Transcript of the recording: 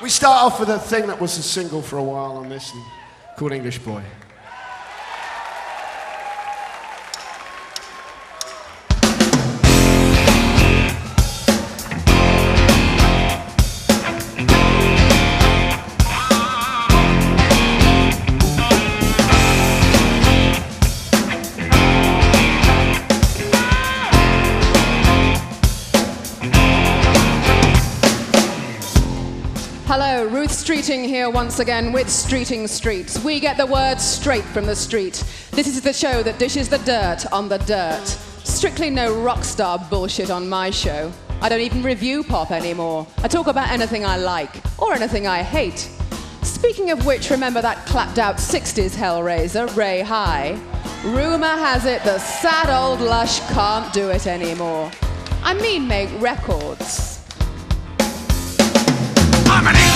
we start off with a thing that was a single for a while on this, called English Boy. Hello, Ruth Streeting here once again with Streeting Streets. We get the word straight from the street. This is the show that dishes the dirt on the dirt. Strictly no rock star bullshit on my show. I don't even review pop anymore. I talk about anything I like, or anything I hate. Speaking of which, remember that clapped out 60s Hellraiser, Ray High? Rumour has it the sad old lush can't do it anymore. I mean make records.